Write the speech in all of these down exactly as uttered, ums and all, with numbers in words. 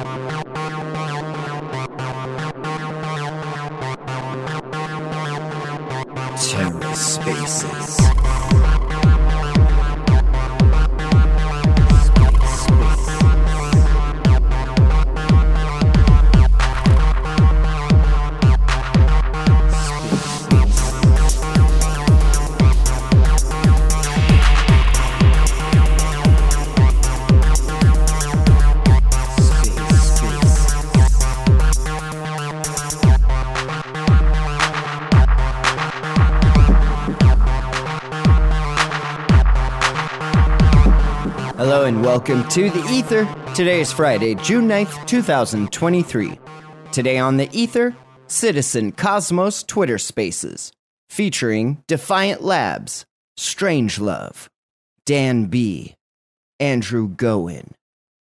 TerraSpaces. Hello and welcome to The Ether. Today is Friday, June ninth, twenty twenty-three. Today on The Ether, Citizen Cosmos Twitter Spaces, featuring Defiant Labs, Strangelove, Dan B., Andrew Goen,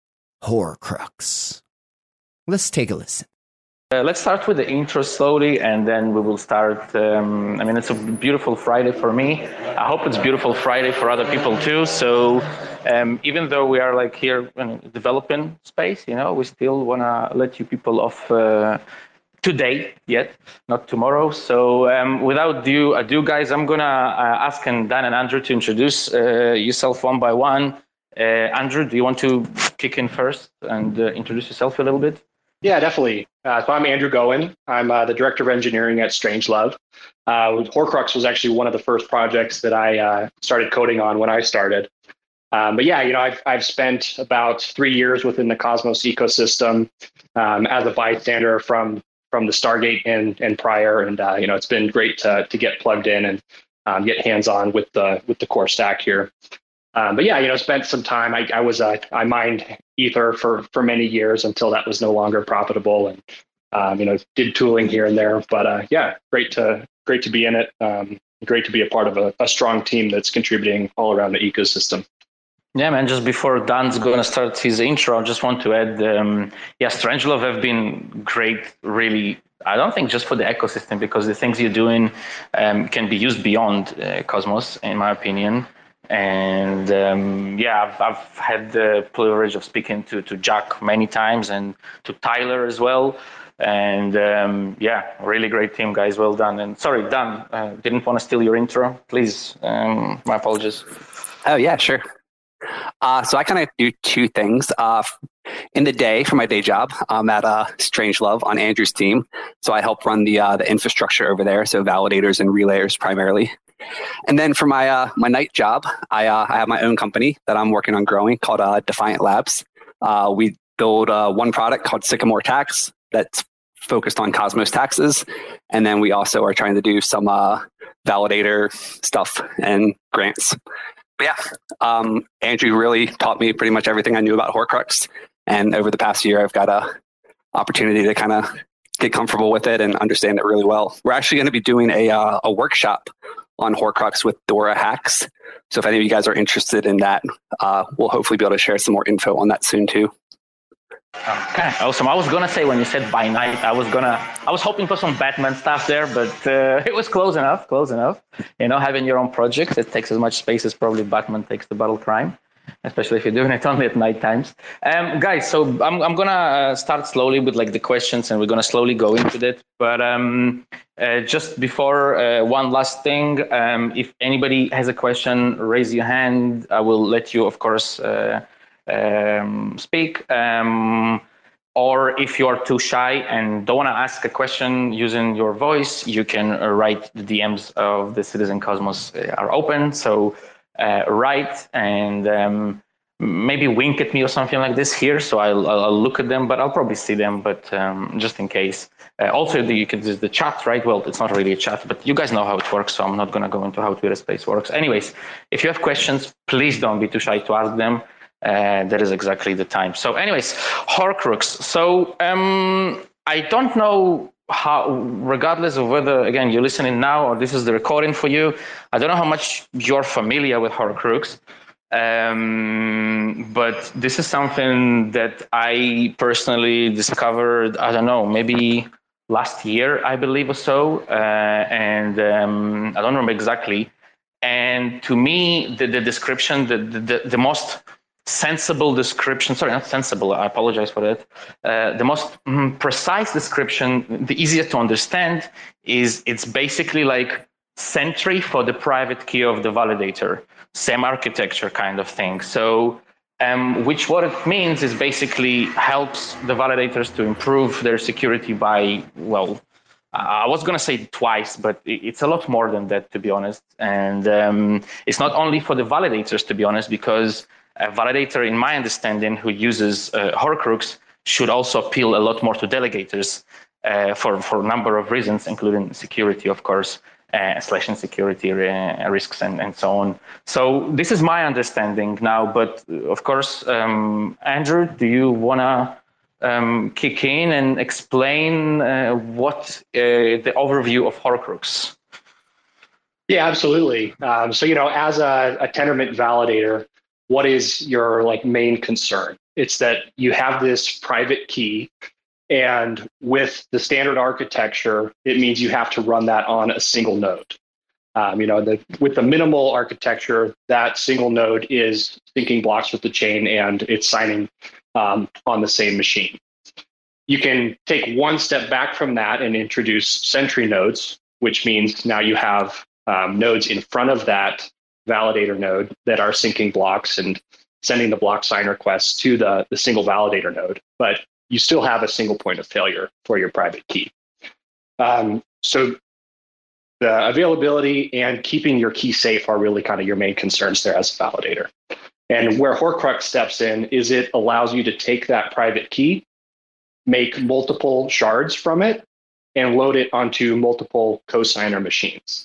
Horcrux. Let's take a listen. Uh, let's start with the intro slowly, and then we will start. Um, I mean, it's a beautiful Friday for me. I hope it's beautiful Friday for other people too. So um, even though we are like here in developing space, you know, we still want to let you people off uh, today yet, not tomorrow. So um, without due ado, guys, I'm going to uh, ask and Dan and Andrew to introduce uh, yourself one by one. Uh, Andrew, do you want to kick in first and uh, introduce yourself a little bit? Yeah, definitely. Uh, so I'm Andrew Goen. I'm uh, the Director of Engineering at Strangelove. Uh, Horcrux was actually one of the first projects that I uh, started coding on when I started. Um, but yeah, you know, I've, I've spent about three years within the Cosmos ecosystem um, as a bystander from from the Stargate and, and prior. And, uh, you know, it's been great to to get plugged in and um, get hands-on with the with the core stack here. Um, but yeah, you know, spent some time. I, I was uh, I mined Ether for, for many years until that was no longer profitable, and um, you know, did tooling here and there. But uh, yeah, great to great to be in it. Um, great to be a part of a, a strong team that's contributing all around the ecosystem. Yeah, man. Just before Dan's going to start his intro, I just want to add, um, yeah, Strangelove have been great. Really, I don't think just for the ecosystem, because the things you're doing um, can be used beyond uh, Cosmos, in my opinion. And um, yeah, I've, I've had the privilege of speaking to, to Jack many times and to Tyler as well. And um, yeah, really great team, guys. Well done. And sorry, Dan, uh, didn't want to steal your intro. Please, um, my apologies. Oh, yeah, sure. Uh, so I kind of do two things. Uh, in the day, for my day job, I'm at uh, Strangelove on Andrew's team. So I help run the uh, the infrastructure over there, so validators and relayers primarily. And then for my uh, my night job, I uh, I have my own company that I'm working on growing called uh, Defiant Labs. Uh, we build uh, one product called Sycamore Tax that's focused on Cosmos taxes, and then we also are trying to do some uh, validator stuff and grants. But yeah, um, Andrew really taught me pretty much everything I knew about Horcrux, and over the past year, I've got a opportunity to kind of get comfortable with it and understand it really well. We're actually going to be doing a uh, a workshop on Horcrux with Dora Hacks. So if any of you guys are interested in that, uh, we'll hopefully be able to share some more info on that soon too. Okay, awesome. I was gonna say when you said by night, I was gonna, I was hoping for some Batman stuff there, but uh, it was close enough, close enough. You know, having your own project, it takes as much space as probably Batman takes the Battle Crime, especially if you're doing it only at night times. Um, guys, so I'm I'm gonna uh, start slowly with like the questions, and we're gonna slowly go into it. But um, uh, just before uh, one last thing, um, if anybody has a question, raise your hand. I will let you, of course, uh, um, speak. Um, or if you are too shy and don't want to ask a question using your voice, you can uh, write. The D Ms of the Citizen Cosmos are open. So. Uh, write and um, maybe wink at me or something like this here, so I'll, I'll look at them, but I'll probably see them, but um, just in case. Uh, also, the, you can use the chat, right? Well, it's not really a chat, but you guys know how it works, so I'm not going to go into how Twitter Space works. Anyways, if you have questions, please don't be too shy to ask them. Uh, that is exactly the time. So anyways, Horcrux. So um, I don't know how, regardless of whether, again, you're listening now or this is the recording for you, I don't know how much you're familiar with Horcrux, um, but this is something that I personally discovered, I don't know, maybe last year, I believe, or so, uh, and um, I don't remember exactly. And to me, the, the description, the, the, the most sensible description, sorry, not sensible, I apologize for that. Uh, the most mm, precise description, the easiest to understand, is it's basically like Sentry for the private key of the validator, same architecture kind of thing. So, um, which what it means is basically helps the validators to improve their security by, well, I was going to say twice, but it's a lot more than that, to be honest. And um, it's not only for the validators, to be honest, because a validator, in my understanding, who uses uh, Horcrux should also appeal a lot more to delegators uh, for, for a number of reasons, including security, of course, uh, slash insecurity uh, risks and, and so on. So this is my understanding now, but of course, um, Andrew, do you want to um, kick in and explain uh, what uh, the overview of Horcrux? Yeah, absolutely. Um, so, you know, as a, a Tendermint validator, what is your like main concern? It's that you have this private key, and with the standard architecture, it means you have to run that on a single node. Um, you know, the, with the minimal architecture, that single node is syncing blocks with the chain, and it's signing um, on the same machine. You can take one step back from that and introduce Sentry nodes, which means now you have um, nodes in front of that validator node that are syncing blocks and sending the block sign requests to the, the single validator node, but you still have a single point of failure for your private key. Um, so the availability and keeping your key safe are really kind of your main concerns there as a validator. And where Horcrux steps in is it allows you to take that private key, make multiple shards from it, and load it onto multiple cosigner machines.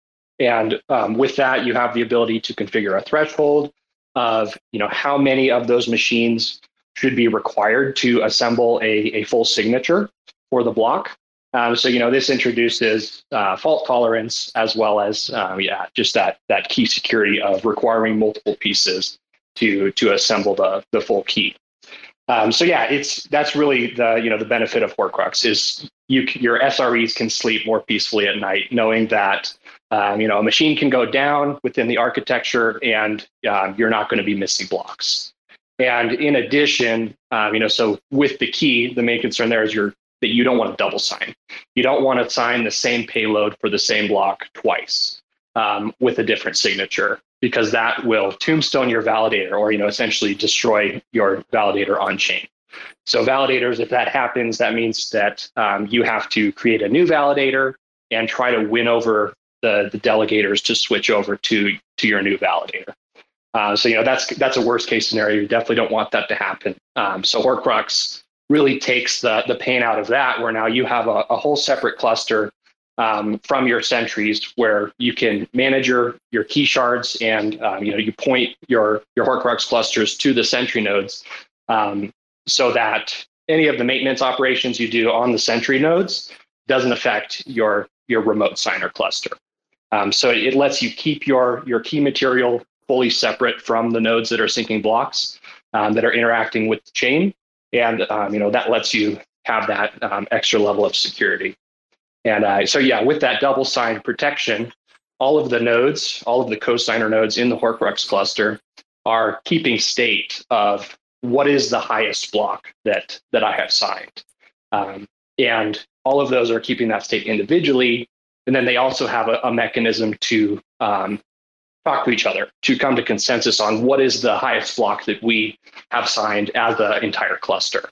And um, with that, you have the ability to configure a threshold of, you know, how many of those machines should be required to assemble a, a full signature for the block. Um, so, you know, this introduces uh, fault tolerance as well as, um, yeah, just that that key security of requiring multiple pieces to to assemble the the full key. Um, so, yeah, it's that's really the you know the benefit of Horcrux is you your S R Es can sleep more peacefully at night, knowing that. Um, you know, a machine can go down within the architecture, and uh, you're not going to be missing blocks. And in addition, um, you know, so with the key, the main concern there is you're, that you don't want to double sign. You don't want to sign the same payload for the same block twice um, with a different signature, because that will tombstone your validator, or you know, essentially destroy your validator on chain. So validators, if that happens, that means that um, you have to create a new validator and try to win over The, the delegators to switch over to to your new validator. Uh, so you know that's that's a worst case scenario. You definitely don't want that to happen. Um, so Horcrux really takes the the pain out of that, where now you have a, a whole separate cluster um, from your sentries, where you can manage your your key shards, and um, you know you point your your Horcrux clusters to the Sentry nodes, um, so that any of the maintenance operations you do on the Sentry nodes doesn't affect your your remote signer cluster. Um, so it lets you keep your, your key material fully separate from the nodes that are syncing blocks um, that are interacting with the chain. And, um, you know, that lets you have that um, extra level of security. And uh, so, yeah, with that double sign protection, all of the nodes, all of the cosigner nodes in the Horcrux cluster are keeping state of what is the highest block that, that I have signed. Um, and all of those are keeping that state individually. And then they also have a, a mechanism to um, talk to each other, to come to consensus on what is the highest block that we have signed as the entire cluster.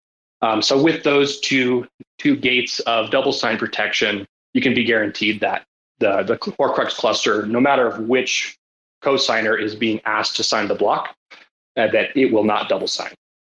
Um, so with those two, two gates of double sign protection, you can be guaranteed that the, the Horcrux cluster, no matter which cosigner is being asked to sign the block, uh, that it will not double sign.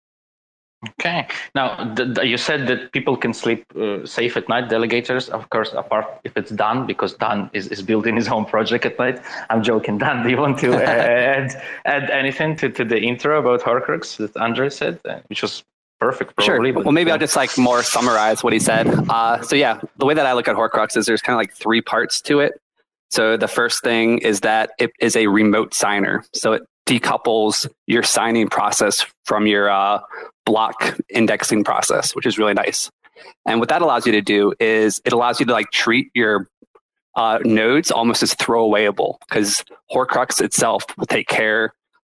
Okay. Now, the, the, you said that people can sleep uh, safe at night, delegators, of course, apart if it's Dan, because Dan is, is building his own project at night. I'm joking. Dan, do you want to uh, add, add anything to, to the intro about Horcrux that Andre said, uh, which was perfect, probably? Sure. But, well, maybe uh, I'll just like more summarize what he said. Uh, so yeah, the way that I look at Horcrux is there's kind of like three parts to it. So the first thing is that it is a remote signer. So it decouples your signing process from your uh, block indexing process, which is really nice. And what that allows you to do is it allows you to like treat your uh, nodes almost as throwawayable, because Horcrux itself will take care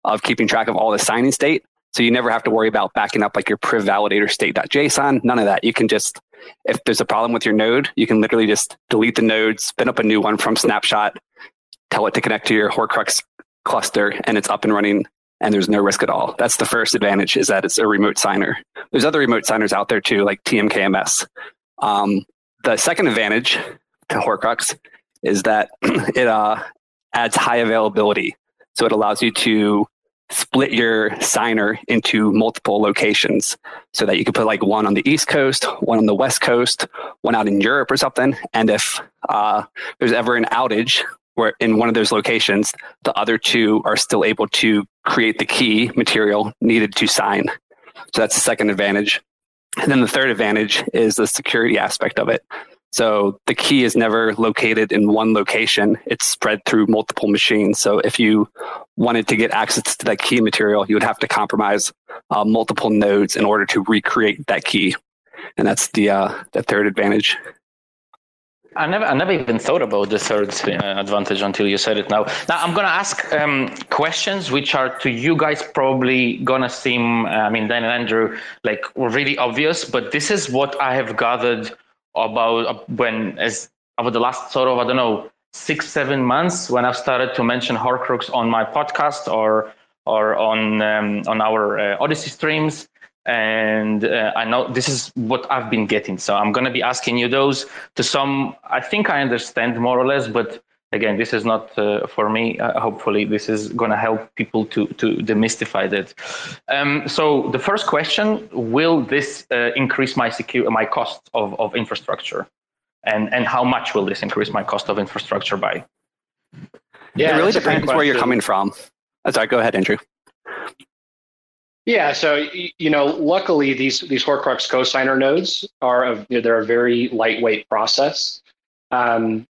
of keeping track of all the signing state. So you never have to worry about backing up like your priv validator state.json, none of that. You can just, if there's a problem with your node, you can literally just delete the node, spin up a new one from Snapshot, tell it to connect to your Horcrux cluster, and it's up and running, and there's no risk at all. That's the first advantage, is that it's a remote signer. There's other remote signers out there too, like T M K M S. Um, the second advantage to Horcrux is that it uh, adds high availability. So it allows you to split your signer into multiple locations so that you can put like one on the East Coast, one on the West Coast, one out in Europe or something. And if uh, there's ever an outage where in one of those locations, the other two are still able to create the key material needed to sign. So that's the second advantage. And then the third advantage is the security aspect of it. So the key is never located in one location. It's spread through multiple machines. So if you wanted to get access to that key material, you would have to compromise uh, multiple nodes in order to recreate that key. And that's the uh, the third advantage. I never, I never even thought about the third uh, advantage until you said it now. Now I'm gonna ask um, questions which are to you guys probably gonna seem, uh, I mean, Dan and Andrew, like really obvious, but this is what I have gathered about when, as over the last sort of, I don't know, six, seven months, when I've started to mention Horcrux on my podcast or or on um, on our uh, Odyssey streams. And uh, I know this is what I've been getting. So I'm going to be asking you those. To some, I think I understand more or less, but again, this is not uh, for me. Uh, hopefully this is going to help people to, to demystify that. Um, so the first question, will this uh, increase my secure, my cost of, of infrastructure? And, and how much will this increase my cost of infrastructure by? Yeah, it really depends where you're coming from. Oh, sorry, go ahead, Andrew. Yeah, so you know, luckily these these Horcrux cosigner nodes are a, you know, they're a very lightweight process. Um,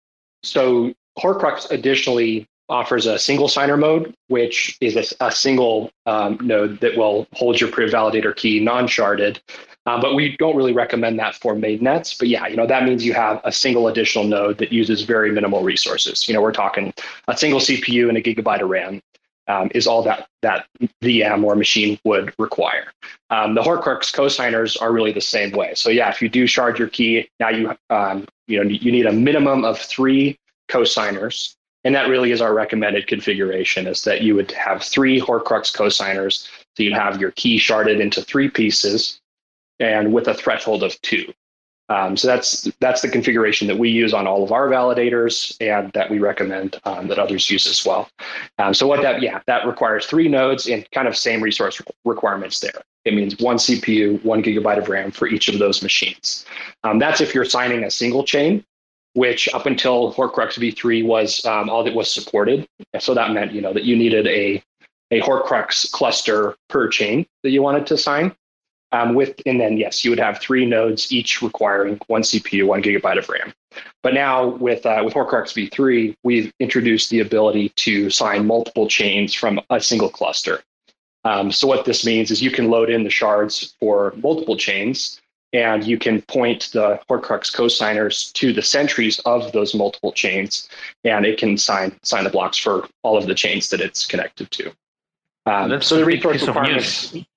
so Horcrux additionally offers a single signer mode, which is a, a single um, node that will hold your priv validator key non-sharded. Uh, but we don't really recommend that for mainnets. But yeah, you know, that means you have a single additional node that uses very minimal resources. You know, we're talking a single C P U and a gigabyte of RAM. Um, is all that that V M or machine would require. Um, the Horcrux cosigners are really the same way. So yeah, if you do shard your key, now you um, you know you need a minimum of three cosigners, and that really is our recommended configuration. Is that you would have three Horcrux cosigners, so you have your key sharded into three pieces, and with a threshold of two. Um, so that's that's the configuration that we use on all of our validators, and that we recommend um, that others use as well. Um, so what that, yeah, that requires three nodes and kind of same resource requirements there. It means one C P U, one gigabyte of RAM for each of those machines. Um, that's if you're signing a single chain, which up until Horcrux v three was um, all that was supported. So that meant, you know, that you needed a a Horcrux cluster per chain that you wanted to sign. Um, with and then yes, you would have three nodes, each requiring one C P U, one gigabyte of RAM. But now with uh, with Horcrux v three, we've introduced the ability to sign multiple chains from a single cluster. Um, so what this means is you can load in the shards for multiple chains, and you can point the Horcrux cosigners to the sentries of those multiple chains, and it can sign sign the blocks for all of the chains that it's connected to. Um, That's so a the big resource piece of requirements. news.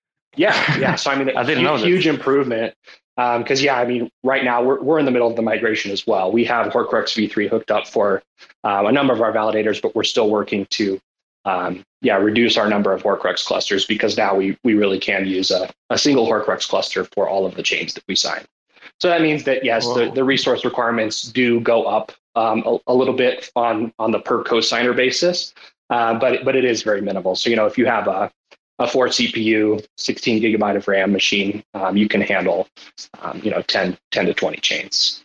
Yeah, yeah. So I mean, I didn't huge, know that. huge improvement. Because um, yeah, I mean, right now we're we're in the middle of the migration as well. We have Horcrux v three hooked up for um, a number of our validators, but we're still working to um, yeah reduce our number of Horcrux clusters, because now we we really can use a, a single Horcrux cluster for all of the chains that we sign. So that means that yes, the, the resource requirements do go up um, a, a little bit on on the per cosigner basis, uh, but but it is very minimal. So you know, if you have a a four C P U, sixteen gigabyte of RAM machine, um, you can handle, um, you know, ten, ten to twenty chains.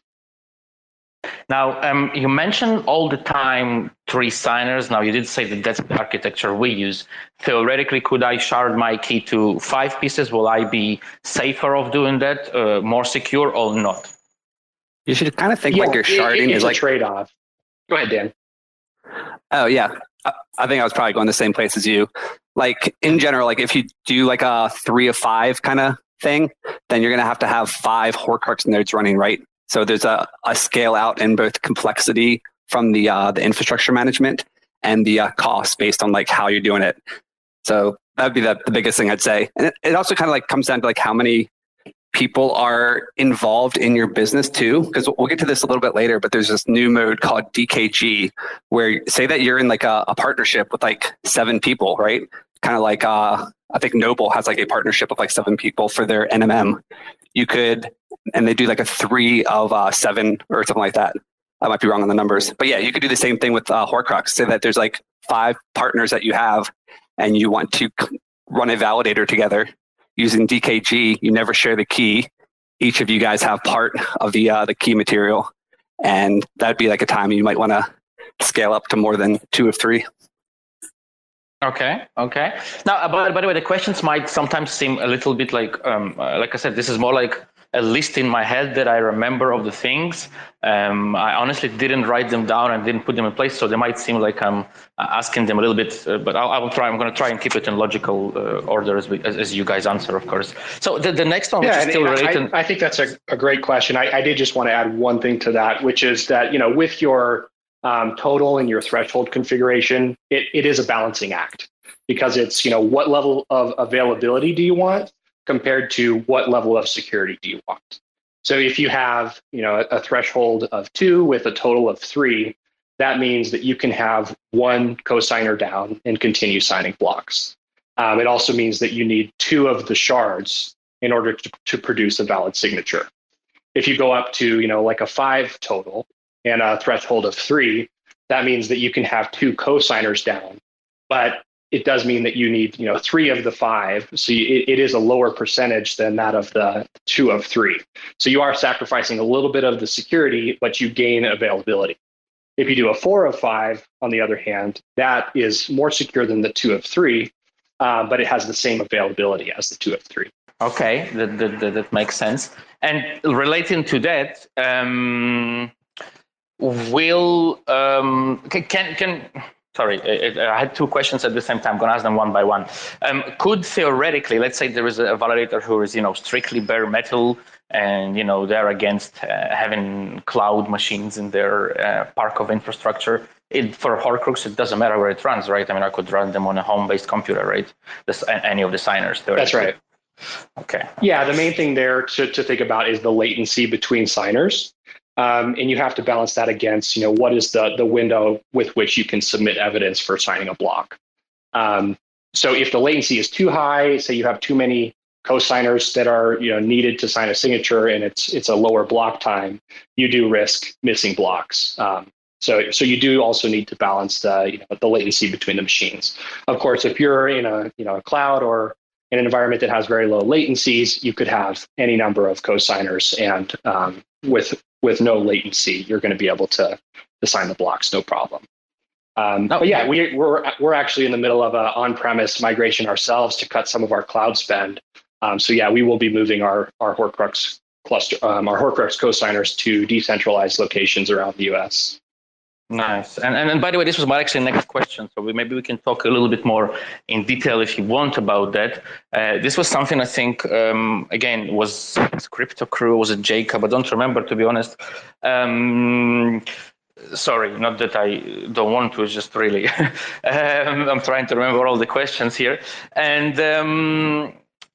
Now, um, you mentioned all the time three signers. Now, you did say that that's the architecture we use. Theoretically, could I shard my key to five pieces? Will I be safer of doing that, uh, more secure or not? You should kind of think Yeah, like your sharding it, it's is a like trade-off. Go ahead, Dan. Oh yeah, I, I think I was probably going the same place as you. Like in general, like if you do like a three of five kind of thing, then you're gonna have to have five Horcrux nodes running, right? So there's a, a scale out in both complexity from the uh, the infrastructure management and the uh, cost based on like how you're doing it. So that'd be the, the biggest thing I'd say. And it, it also kind of like comes down to like how many people are involved in your business too, because we'll get to this a little bit later, but there's this new mode called D K G where say that you're in like a, a partnership with like seven people, right? Kind of like, uh, I think Noble has like a partnership with like seven people for their N M M. You could, and they do like a three of uh, seven or something like that. I might be wrong on the numbers, but yeah, you could do the same thing with uh, Horcrux. Say that there's like five partners that you have and you want to run a validator together. Using D K G, you never share the key. Each of you guys have part of the uh, the key material, and that'd be like a time you might want to scale up to more than two of three. Okay. Okay. Now, by, by the way, the questions might sometimes seem a little bit like, um, uh, like I said, this is more like a list in my head that I remember of the things. Um, I honestly didn't write them down and didn't put them in place, so they might seem like I'm asking them a little bit. Uh, but I'll, I will try. I'm going to try and keep it in logical uh, order as, we, as as you guys answer, of course. So the, the next one, yeah, which is still related. I, I think that's a, a great question. I, I did just want to add one thing to that, which is that you know with your um, total and your threshold configuration, it, it is a balancing act because it's you know what level of availability do you want compared to what level of security do you want. So if you have, you know, a, a threshold of two with a total of three, that means that you can have one cosigner down and continue signing blocks. Um, it also means that you need two of the shards in order to, to produce a valid signature. If you go up to, you know, like a five total and a threshold of three, that means that you can have two cosigners down, but it does mean that you need, you know, three of the five. So it, it is a lower percentage than that of the two of three. So you are sacrificing a little bit of the security, but you gain availability. If you do a four of five, on the other hand, that is more secure than the two of three, uh, but it has the same availability as the two of three. Okay, that, that, that, that makes sense. And relating to that, um, will, um, can, can, Sorry, I had two questions at the same time. I'm going to ask them one by one. Um, could theoretically, let's say there is a validator who is, you know, strictly bare metal, and you know they're against uh, having cloud machines in their uh, park of infrastructure. It, for Horcrux, it doesn't matter where it runs, right? I mean, I could run them on a home-based computer, right? This, any of the signers. That's right. Okay. Yeah, the main thing there to, to think about is the latency between signers. Um, and you have to balance that against, you know, what is the the window with which you can submit evidence for signing a block. Um, so if the latency is too high, say you have too many cosigners that are, you know, needed to sign a signature, and it's it's a lower block time, you do risk missing blocks. Um, so so you do also need to balance the you know the latency between the machines. Of course, if you're in a you know a cloud or in an environment that has very low latencies, you could have any number of cosigners, and um, with with no latency, you're going to be able to, to sign the blocks, no problem. Um, oh. But yeah, we, we're we're actually in the middle of an on-premise migration ourselves to cut some of our cloud spend. Um, so yeah, we will be moving our our Horcrux cluster, um, our Horcrux cosigners to decentralized locations around the U S. Nice. And, and and by the way, this was my actually next question. So we, maybe we can talk a little bit more in detail if you want about that. Uh, this was something I think, um, again, was Crypto Crew, was it Jacob? I don't remember, to be honest. Um, sorry, not that I don't want to, it's just really, um, I'm trying to remember all the questions here. And um,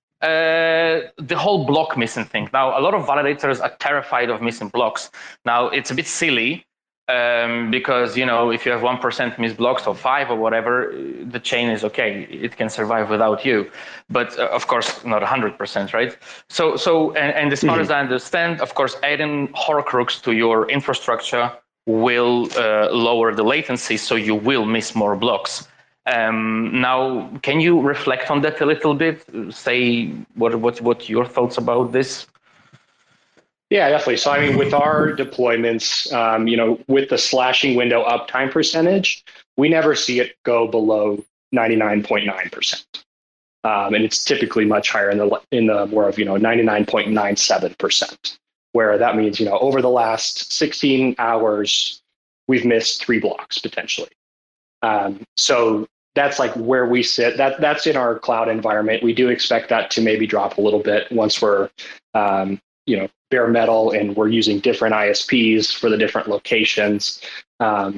uh, the whole block missing thing. Now, a lot of validators are terrified of missing blocks. Now, it's a bit silly. Um, because, you know, if you have one percent missed blocks or five or whatever, the chain is okay. It can survive without you. But uh, of course, not one hundred percent, right? So, so and, and as far mm-hmm. as I understand, of course, adding Horcrux to your infrastructure will uh, lower the latency, so you will miss more blocks. Um, now, can you reflect on that a little bit? Say what what what your thoughts about this? Yeah, definitely. So, I mean, with our deployments, um, you know, with the slashing window uptime percentage, we never see it go below ninety-nine point nine percent. Um, and it's typically much higher in the in the more of, you know, ninety-nine point nine seven percent, where that means, you know, over the last sixteen hours, we've missed three blocks potentially. Um, so that's like where we sit. That that's in our cloud environment. We do expect that to maybe drop a little bit once we're, um, you know, bare metal and we're using different I S Ps for the different locations. Um,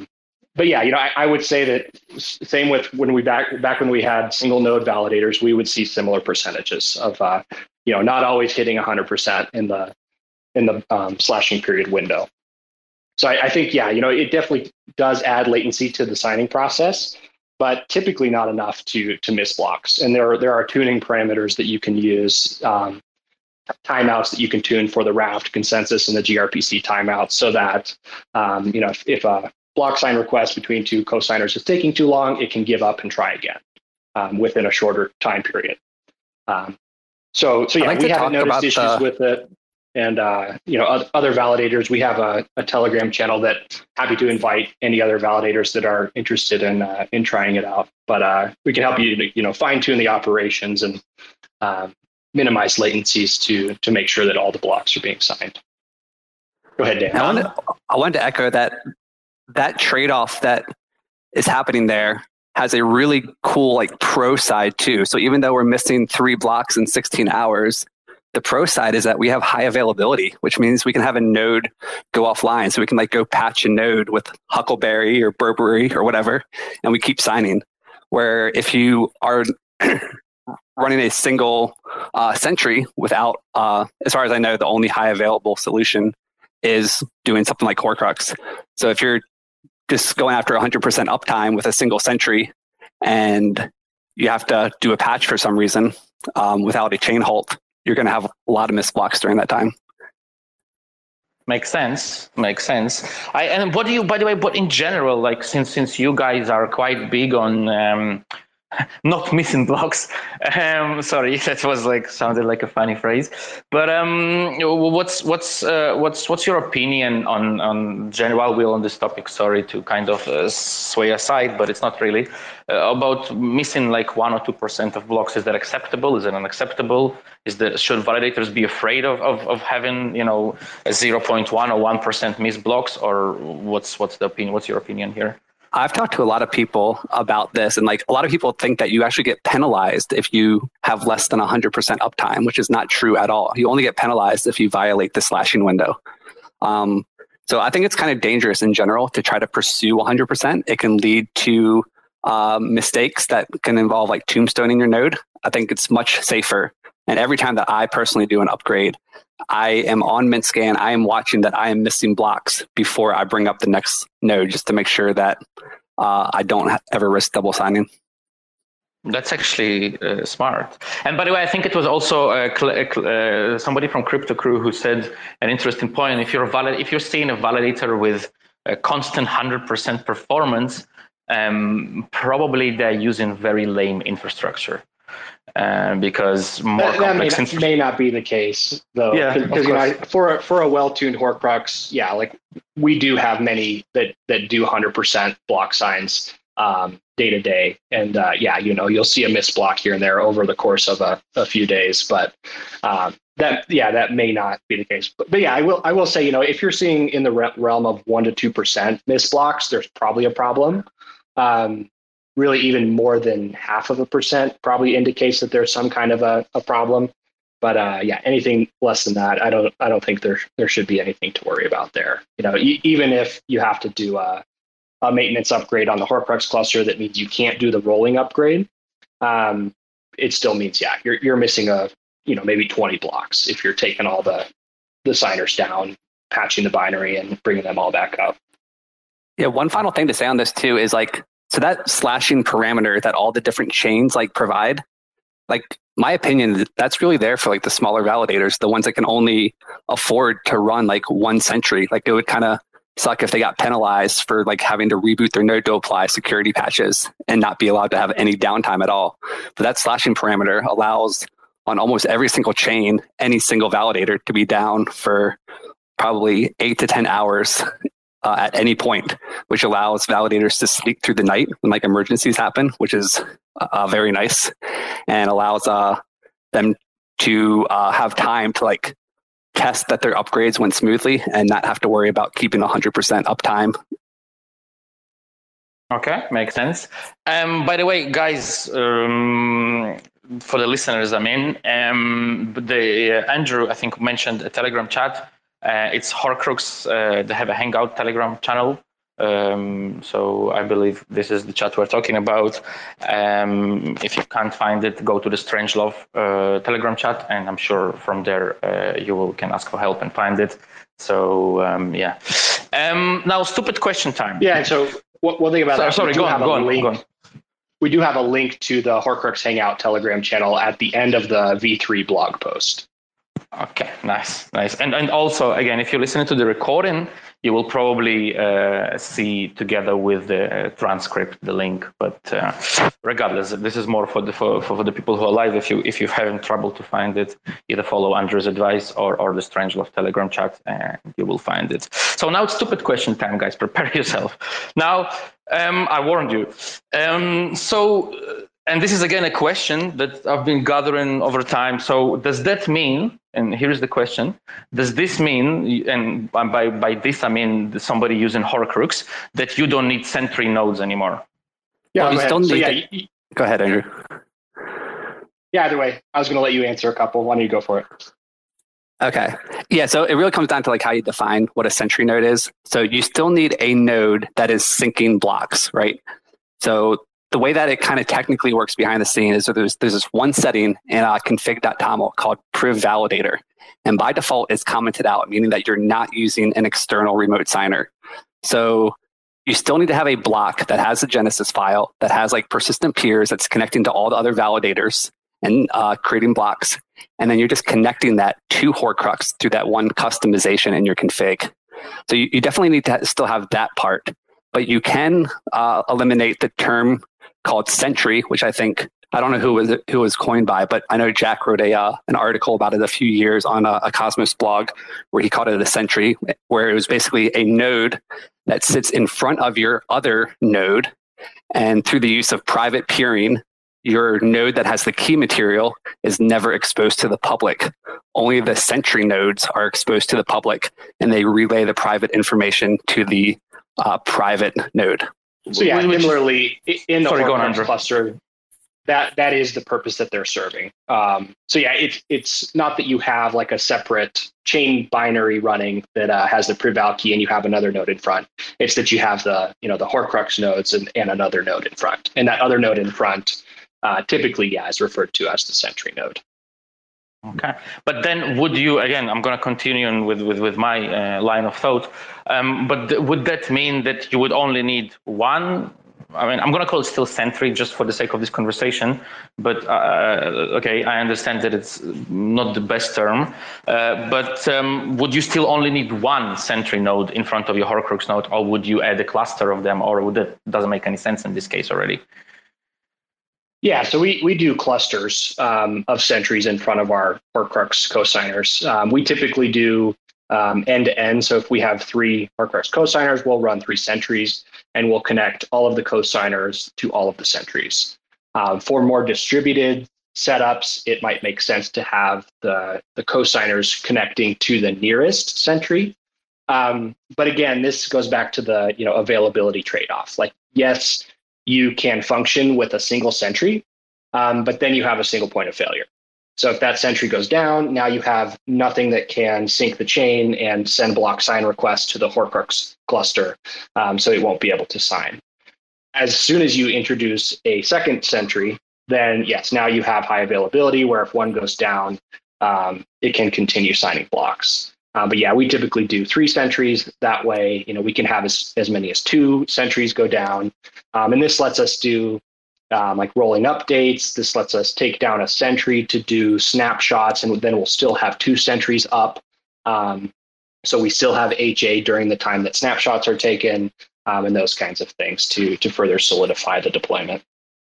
but yeah, you know, I, I would say that same with when we back back when we had single node validators, we would see similar percentages of, uh, you know, not always hitting one hundred percent in the in the um, slashing period window. So I, I think, yeah, you know, it definitely does add latency to the signing process, but typically not enough to to miss blocks. And there are there are tuning parameters that you can use, um, timeouts that you can tune for the Raft consensus and the G R P C timeouts, so that um, you know if, if a block sign request between two cosigners is taking too long, it can give up and try again um, within a shorter time period. Um, so, so yeah, like we haven't noticed issues the... with it. And, uh, you know, other validators, we have a, a Telegram channel that happy to invite any other validators that are interested in uh, in trying it out. But uh, we can help you, to, you know, fine tune the operations and um, minimize latencies to to make sure that all the blocks are being signed. Go ahead, Dan. I wanted, I wanted to echo that. That trade-off that is happening there has a really cool like pro side too. So even though we're missing three blocks in sixteen hours, the pro side is that we have high availability, which means we can have a node go offline. So we can like go patch a node with Huckleberry or Burberry or whatever, and we keep signing. Where if you are running a single uh, sentry without, uh, as far as I know, the only high available solution is doing something like Horcrux. So if you're just going after one hundred percent uptime with a single sentry and you have to do a patch for some reason um, without a chain halt, you're going to have a lot of missed blocks during that time. Makes sense. Makes sense. I, and what do you, by the way, but in general, like since since you guys are quite big on um, not missing blocks. Um, sorry, that was like sounded like a funny phrase. But um, what's what's uh, what's what's your opinion on on general will on this topic? Sorry to kind of uh, sway aside, but it's not really uh, about missing like one or two percent of blocks. Is that acceptable? Is it unacceptable? Is that should validators be afraid of of, of having you know a zero point one or one percent missed blocks, or what's what's the opinion? What's your opinion here? I've talked to a lot of people about this, and like a lot of people think that you actually get penalized if you have less than one hundred percent uptime, which is not true at all. You only get penalized if you violate the slashing window. Um, so I think it's kind of dangerous in general to try to pursue one hundred percent. It can lead to uh, mistakes that can involve like tombstoning your node. I think it's much safer. And every time that I personally do an upgrade, I am on MintScan. I am watching that I am missing blocks before I bring up the next node, just to make sure that uh, I don't ha- ever risk double signing. That's actually uh, smart. And by the way, I think it was also uh, cl- uh, somebody from Crypto Crew who said an interesting point. If you're valid, if you're seeing a validator with a constant one hundred percent performance, um, probably they're using very lame infrastructure. Uh, because more that, that complex may, not, may not be the case though. Yeah, because you know, for a, for a well-tuned Horcrux, yeah, like we do have many that that do one hundred percent block signs um, day to day, and uh, yeah, you know, you'll see a missed block here and there over the course of a, a few days, but um, that yeah, that may not be the case. But, but yeah, I will I will say, you know, if you're seeing in the re- realm of one to two percent missed blocks, there's probably a problem. Um, really even more than half of a percent probably indicates that there's some kind of a, a problem. But uh, yeah, anything less than that, I don't I don't think there there should be anything to worry about there. You know, e- even if you have to do a, a maintenance upgrade on the Horcrux cluster, that means you can't do the rolling upgrade. Um, it still means, yeah, you're you're missing a you know maybe twenty blocks if you're taking all the the signers down, patching the binary, and bringing them all back up. Yeah, one final thing to say on this too is like, so that slashing parameter that all the different chains like provide, like my opinion, that's really there for like the smaller validators, the ones that can only afford to run like one sentry. Like it would kind of suck if they got penalized for like having to reboot their node to apply security patches and not be allowed to have any downtime at all. But that slashing parameter allows on almost every single chain, any single validator to be down for probably eight to ten hours Uh, at any point, which allows validators to sleep through the night when like emergencies happen, which is uh, very nice, and allows uh, them to uh, have time to like test that their upgrades went smoothly and not have to worry about keeping one hundred percent uptime. Okay, makes sense. Um, by the way, guys, um, for the listeners, I mean, um, the uh, Andrew, I think, mentioned a Telegram chat. Uh, it's Horcrux. Uh, they have a Hangout Telegram channel Um, so I believe this is the chat we're talking about. Um, if you can't find it, go to the Strangelove uh, Telegram chat, and I'm sure from there uh, you will can ask for help and find it. So um, yeah. Um, now, stupid question time. Yeah. And so one one thing about so, that, sorry, go on, go on, link, go on. We do have a link to the Horcrux Hangout Telegram channel at the end of the V three blog post. Okay, nice, nice. And and also, again, if you're listening to the recording, you will probably uh, see together with the transcript the link. But uh, regardless, this is more for the for, for the people who are live. If you if you're having trouble to find it, either follow Andrew's advice or or the Strangelove Telegram chat, and you will find it. So now it's stupid question time, guys. Prepare yourself. Now, um, I warned you. Um, so. And this is, again, a question that I've been gathering over time. So does that mean, and here's the question, does this mean, and by, by this I mean somebody using Horcrux, that you don't need Sentry nodes anymore? Yeah, well, you still need so, yeah, to... you, Go ahead, Andrew. Yeah, either way, I was going to let you answer a couple. Why don't you go for it? Okay. Yeah, so it really comes down to like how you define what a Sentry node is. So you still need a node that is syncing blocks, right? So the way that it kind of technically works behind the scene is that there's, there's this one setting in uh, config.toml called priv validator. And by default, it's commented out, meaning that you're not using an external remote signer. So you still need to have a block that has a Genesis file, that has like persistent peers, that's connecting to all the other validators and uh, creating blocks. And then you're just connecting that to Horcrux through that one customization in your config. So you, you definitely need to still have that part. But you can uh, eliminate the term called Sentry, which I think, I don't know who was who was coined by, but I know Jack wrote a uh, an article about it a few years on a, a Cosmos blog where he called it a Sentry, where it was basically a node that sits in front of your other node. And through the use of private peering, your node that has the key material is never exposed to the public. Only the Sentry nodes are exposed to the public, and they relay the private information to the uh, private node. So yeah, Which, similarly in the sorry, Horcrux cluster, that that is the purpose that they're serving. Um, so yeah, it's it's not that you have like a separate chain binary running that uh, has the priv-val key and you have another node in front. It's that you have the you know the Horcrux nodes and, and another node in front, and that other node in front uh, typically yeah is referred to as the Sentry node. Okay, but then would you, again, I'm going to continue on with, with, with my uh, line of thought, um, but th- would that mean that you would only need one? I mean, I'm going to call it still Sentry just for the sake of this conversation, but uh, okay, I understand that it's not the best term, uh, but um, would you still only need one Sentry node in front of your Horcrux node, or would you add a cluster of them, or would that doesn't make any sense in this case already? Yeah, so we, we do clusters um, of sentries in front of our Horcrux cosigners. Um, we typically do um, end-to-end. So if we have three Horcrux cosigners, we'll run three sentries, and we'll connect all of the cosigners to all of the sentries. Um, for more distributed setups, it might make sense to have the, the cosigners connecting to the nearest sentry. Um, but again, this goes back to the you know availability trade-off. Like, yes, you can function with a single sentry, um, but then you have a single point of failure. So if that sentry goes down, now you have nothing that can sync the chain and send block sign requests to the Horcrux cluster, um, so it won't be able to sign. As soon as you introduce a second sentry, then yes, now you have high availability where if one goes down, um, it can continue signing blocks. Uh, but yeah, we typically do three sentries. That way, you know, we can have as, as many as two sentries go down. Um, and this lets us do um, like rolling updates. This lets us take down a sentry to do snapshots, and then we'll still have two sentries up. Um, so we still have H A during the time that snapshots are taken, um, and those kinds of things to, to further solidify the deployment.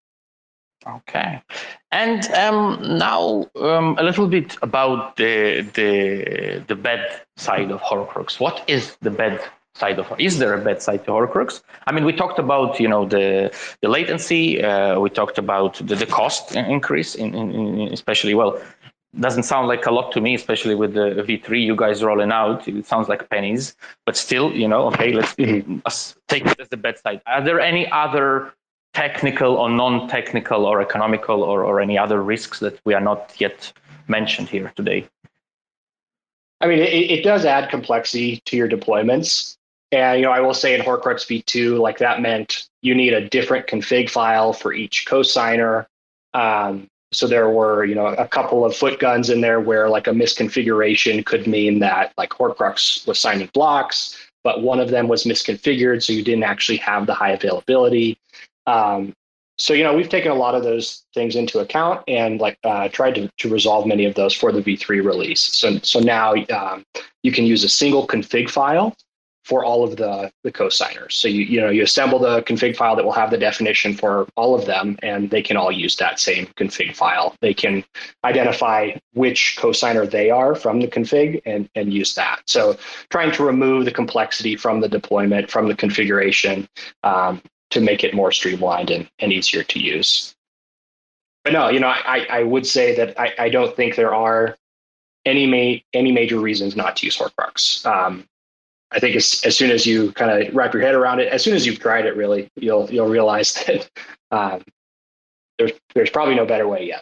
Okay, and um, now um, a little bit about the the the bad side of Horcrux. What is the bad side of? Is there a bad side to Horcrux? I mean, we talked about you know the the latency. Uh, we talked about the, the cost increase, in, in, in especially well. Doesn't sound like a lot to me, especially with the V three you guys rolling out. It sounds like pennies, but still, you know, okay, let's mm-hmm. take it as the bad side. Are there any other technical or non-technical or economical or, or any other risks that we are not yet mentioned here today? I mean, it, it does add complexity to your deployments. And, you know, I will say in Horcrux v two, like that meant you need a different config file for each cosigner. Um, so there were, you know, a couple of foot guns in there where like a misconfiguration could mean that like Horcrux was signing blocks, but one of them was misconfigured, so you didn't actually have the high availability. Um, so, you know, we've taken a lot of those things into account and like uh, tried to, to resolve many of those for the v three release. So, so now um, you can use a single config file for all of the, the cosigners. So you you know you assemble the config file that will have the definition for all of them, and they can all use that same config file. They can identify which cosigner they are from the config and, and use that. So trying to remove the complexity from the deployment, from the configuration, um, to make it more streamlined and, and easier to use. But no, you know, I, I would say that I, I don't think there are any ma- any major reasons not to use Horcrux. Um, I think as, as soon as you kind of wrap your head around it, as soon as you've tried it, really, you'll you'll realize that um, there's there's probably no better way yet.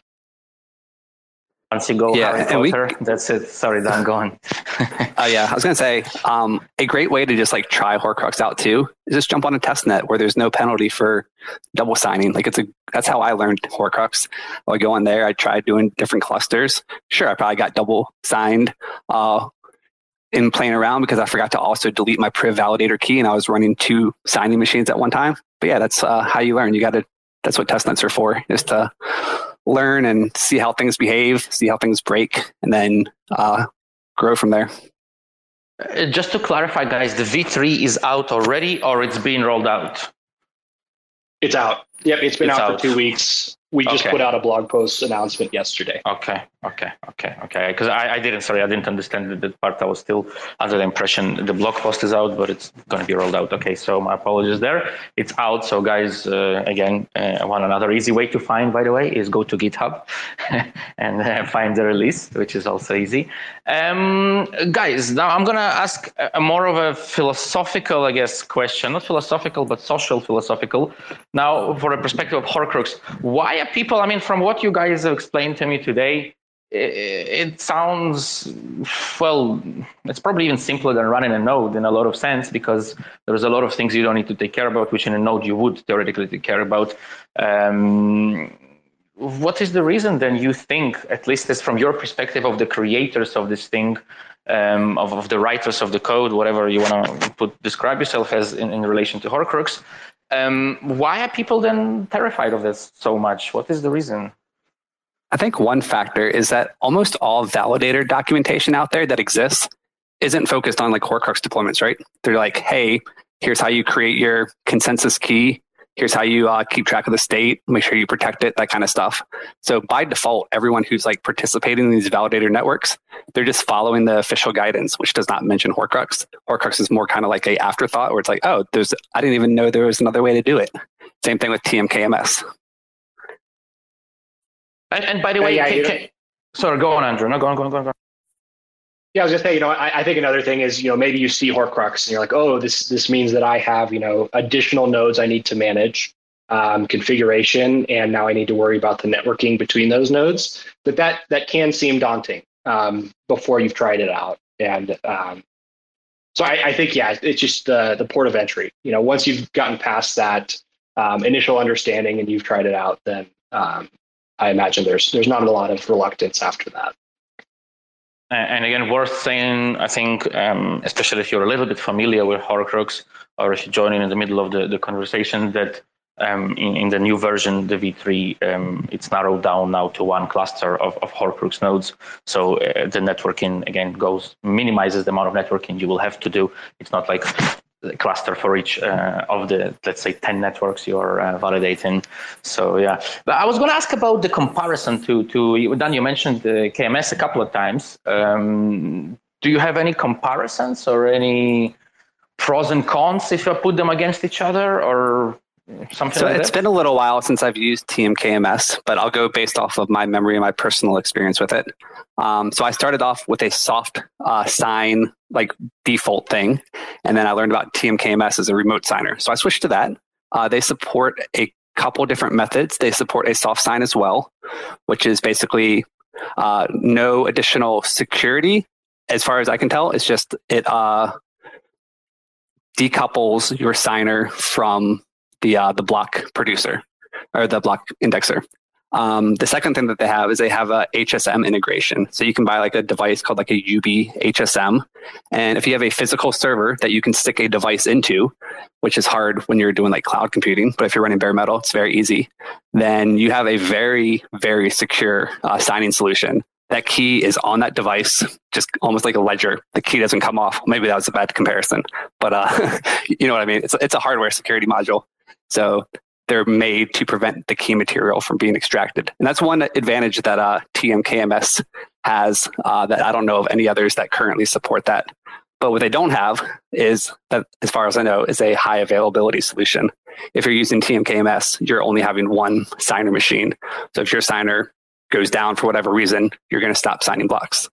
Once you go Yeah, Harry and we- Potter, that's it. Sorry, Dan, go on. Oh yeah, I was gonna say um, a great way to just like try Horcrux out too is just jump on a test net where there's no penalty for double signing. Like it's a that's how I learned Horcrux. I go on there, I tried doing different clusters. Sure, I probably got double signed uh, in playing around because I forgot to also delete my priv validator key and I was running two signing machines at one time. But yeah, that's uh, how you learn. You got to. That's what test nets are for, is to learn and see how things behave, see how things break, and then uh, grow from there. Uh, Just to clarify, guys, the v three is out already or it's being rolled out? It's out. Yep, it's been It's out, out. for two weeks. We just Okay. put out a blog post announcement yesterday. Okay, okay, okay, okay. Because I, I didn't, sorry, I didn't understand the, the part. I was still under the impression the blog post is out, but it's going to be rolled out. Okay, so my apologies there. It's out. So guys, uh, again, uh, one another easy way to find, by the way, is go to GitHub and uh, find the release, which is also easy. Um, guys, now I'm going to ask a, a more of a philosophical, I guess, question. Not philosophical, but social philosophical. Now, for a perspective of Horcrux, why are people, I mean, from what you guys have explained to me today, it, it sounds, well, it's probably even simpler than running a node in a lot of sense, because there's a lot of things you don't need to take care about, which in a node you would theoretically take care about. Um, what is the reason then you think, at least as from your perspective of the creators of this thing, um, of, of the writers of the code, whatever you want to put, describe yourself as in, in relation to Horcrux, Um, why are people then terrified of this so much? What is the reason? I think one factor is that almost all validator documentation out there that exists isn't focused on like Horcrux deployments, right? They're like, hey, here's how you create your consensus key. Here's how you uh, keep track of the state, make sure you protect it, that kind of stuff. So by default, everyone who's like participating in these validator networks, they're just following the official guidance, which does not mention Horcrux. Horcrux is more kind of like a afterthought where it's like, oh, there's, I didn't even know there was another way to do it. Same thing with T M K M S. And, and by the way, yeah, can, you can, sorry, go on, Andrew. No, go on, go on, go on. Go on. Yeah, I was just saying, you know, I, I think another thing is, you know, maybe you see Horcrux and you're like, oh, this this means that I have, you know, additional nodes I need to manage, um, configuration, and now I need to worry about the networking between those nodes. But that that can seem daunting um, before you've tried it out. And um, so I, I think, yeah, it's just the the port of entry. You know, once you've gotten past that um, initial understanding and you've tried it out, then um, I imagine there's there's not a lot of reluctance after that. And again, worth saying, I think, um, especially if you're a little bit familiar with Horcrux, or if you're joining in the middle of the, the conversation, that um, in, in the new version, the v three, um, it's narrowed down now to one cluster of, of Horcrux nodes. So uh, the networking, again, goes minimizes the amount of networking you will have to do. It's not like a cluster for each uh, of the, let's say, ten networks you're uh, validating. So, yeah. But I was going to ask about the comparison to, to Dan, you mentioned the K M S a couple of times. Um, do you have any comparisons or any pros and cons if you put them against each other or something So like it's that? been a little while since I've used T M K M S, but I'll go based off of my memory and my personal experience with it. Um, so I started off with a soft uh, sign, like default thing, and then I learned about T M K M S as a remote signer. So I switched to that. Uh, they support a couple different methods. They support a soft sign as well, which is basically uh, no additional security, as far as I can tell. It's just it uh, decouples your signer from the uh, the block producer or the block indexer. Um, the second thing that they have is they have a H S M integration. So you can buy like a device called like a U B H S M. And if you have a physical server that you can stick a device into, which is hard when you're doing like cloud computing, but if you're running bare metal, it's very easy. Then you have a very, very secure uh, signing solution. That key is on that device, just almost like a ledger. The key doesn't come off. Maybe that was a bad comparison, but uh, you know what I mean? It's, it's a hardware security module. So they're made to prevent the key material from being extracted. And that's one advantage that uh, T M K M S has uh, that I don't know of any others that currently support that. But what they don't have is, that, as far as I know, is a high availability solution. If you're using T M K M S, you're only having one signer machine. So if your signer goes down for whatever reason, you're going to stop signing blocks.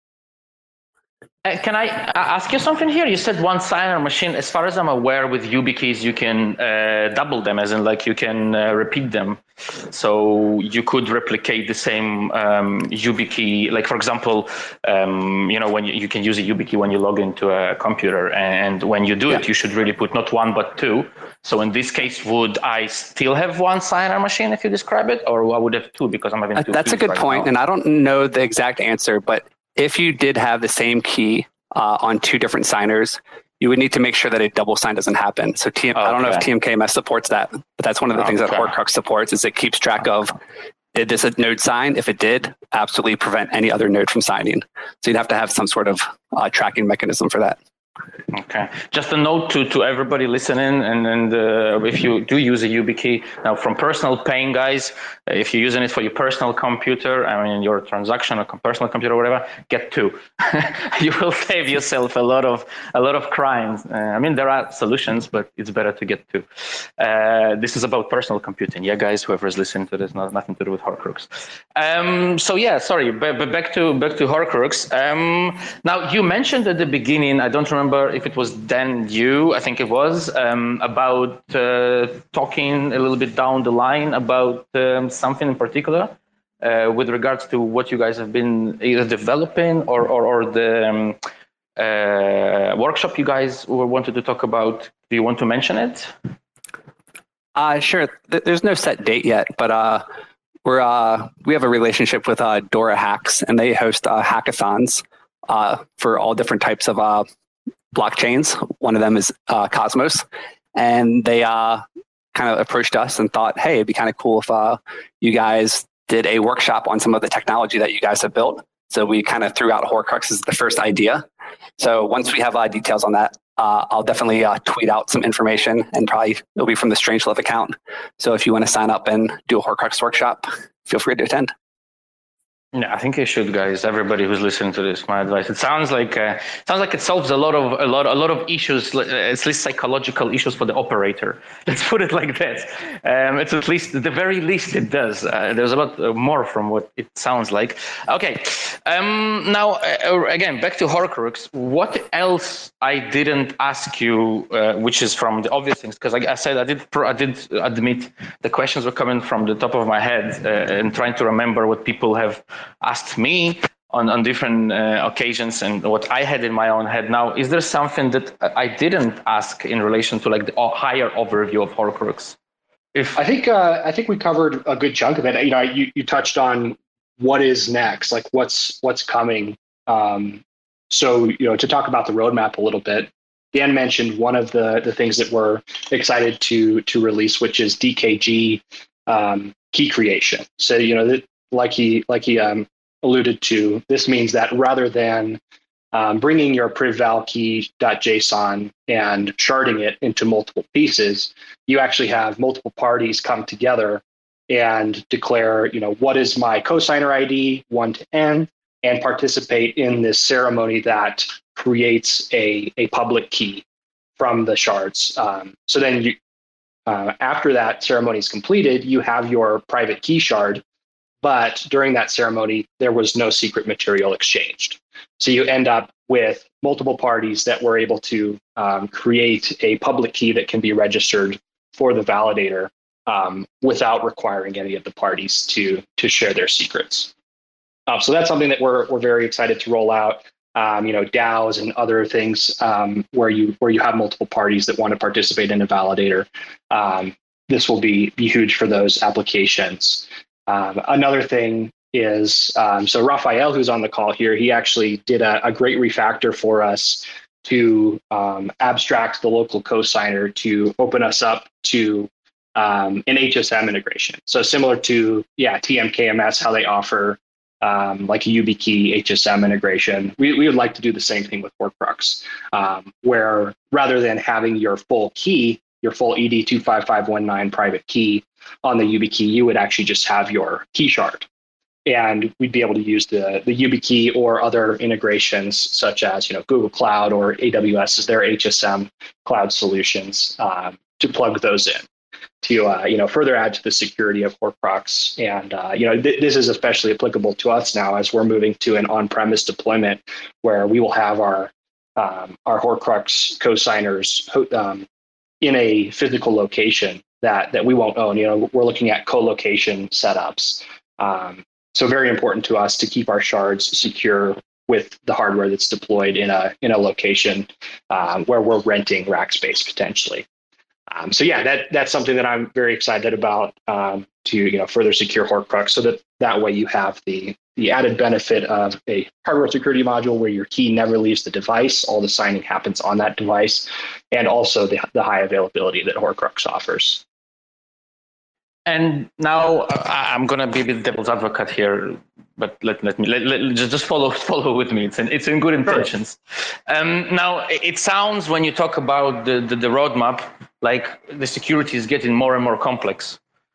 Uh, can I ask you something here? You said one signer machine. As far as I'm aware, with YubiKeys, you can uh, double them, as in like you can uh, repeat them. So you could replicate the same um, YubiKey. Like, for example, um, you know, when you, you can use a YubiKey when you log into a computer. And when you do yeah. it, you should really put not one, but two. So in this case, would I still have one signer machine if you describe it? Or I would have two because I'm having two. That's a good right point. Now. And I don't know the exact answer, but if you did have the same key uh, on two different signers, you would need to make sure that a double sign doesn't happen. So T M, okay. I don't know if T M K M S supports that, but that's one of the okay. things that Horcrux supports is it keeps track of, did this a node sign? If it did, absolutely prevent any other node from signing. So you'd have to have some sort of uh, tracking mechanism for that. Okay. Just a note to, to everybody listening, and, and uh, if you do use a YubiKey, now from personal pain, guys, if you're using it for your personal computer, I mean your transaction or personal computer or whatever, get two. You will save yourself a lot of a lot of crimes. Uh, I mean, there are solutions, but it's better to get two. Uh, this is about personal computing. Yeah, guys, whoever's listening to this, not, nothing to do with Horcrux. Um, so yeah, sorry, but, but back to back to Horcrux. Um, now you mentioned at the beginning, I don't remember if it was then you, I think it was, um, about uh, talking a little bit down the line about um, something in particular uh, with regards to what you guys have been either developing or, or, or the um, uh, workshop you guys were wanted to talk about. Do you want to mention it? Uh, sure. There's no set date yet, but uh, we're uh, we have a relationship with uh, Dora Hacks, and they host uh, hackathons uh, for all different types of uh, blockchains. One of them is uh, Cosmos, and they uh, kind of approached us and thought, hey, it'd be kind of cool if uh, you guys did a workshop on some of the technology that you guys have built. So we kind of threw out Horcrux as the first idea. So once we have uh, details on that, uh, I'll definitely uh, tweet out some information, and probably it'll be from the Strangelove account. So if you want to sign up and do a Horcrux workshop, feel free to attend. Yeah, I think you should, guys. Everybody who's listening to this, my advice. It sounds like uh, sounds like it solves a lot of a lot a lot of issues, at least psychological issues for the operator. Let's put it like that. Um, it's at least the very least it does. Uh, there's a lot more from what it sounds like. Okay. Um, now uh, again, back to Horcrux. What else I didn't ask you, uh, which is from the obvious things, because like I said, I did I did admit the questions were coming from the top of my head uh, and trying to remember what people have asked me on, on different uh, occasions and what I had in my own head. Now, is there something that I didn't ask in relation to like the higher overview of Horcrux? If I think uh, I think we covered a good chunk of it. You know, you, you touched on what is next, like what's what's coming. Um, so, you know, to talk about the roadmap a little bit, Dan mentioned one of the the things that we're excited to to release, which is D K G um, key creation. So, you know, that. Like he like he um, alluded to, this means that rather than um, bringing your privval key.json and sharding it into multiple pieces, you actually have multiple parties come together and declare, you know, what is my cosigner I D, one to n, and participate in this ceremony that creates a, a public key from the shards. Um, so then you, uh, after that ceremony is completed, you have your private key shard. But during that ceremony, there was no secret material exchanged. So you end up with multiple parties that were able to um, create a public key that can be registered for the validator um, without requiring any of the parties to, to share their secrets. Um, so that's something that we're, we're very excited to roll out. um, you know, DAOs and other things um, where you where you have multiple parties that want to participate in a validator. Um, this will be, be huge for those applications. Um, another thing is, um, so Raphael, who's on the call here, he actually did a, a great refactor for us to um, abstract the local cosigner to open us up to um, an H S M integration. So similar to, yeah, T M K M S, how they offer um, like a YubiKey H S M integration. We, we would like to do the same thing with Horcrux, um, where rather than having your full key, your full E D two five five one nine private key on the YubiKey, you would actually just have your key shard. And we'd be able to use the, the YubiKey or other integrations such as, you know, Google Cloud or A W S as their H S M cloud solutions um, to plug those in to, uh, you know, further add to the security of Horcrux. And, uh, you know, th- this is especially applicable to us now as we're moving to an on-premise deployment where we will have our, um, our Horcrux cosigners um, in a physical location that, that we won't own. You know, we're looking at co-location setups. Um, So very important to us to keep our shards secure with the hardware that's deployed in a in a location um, where we're renting rack space potentially. Um, so yeah, that that's something that I'm very excited about um, to you know further secure Horcrux, so that that way you have the the added benefit of a hardware security module where your key never leaves the device, all the signing happens on that device, and also the the high availability that Horcrux offers. And now uh, I'm gonna be the devil's advocate here, but let let me let, let, just just follow follow with me. It's in it's in good intentions. Um, now it sounds when you talk about the, the the roadmap like the security is getting more and more complex.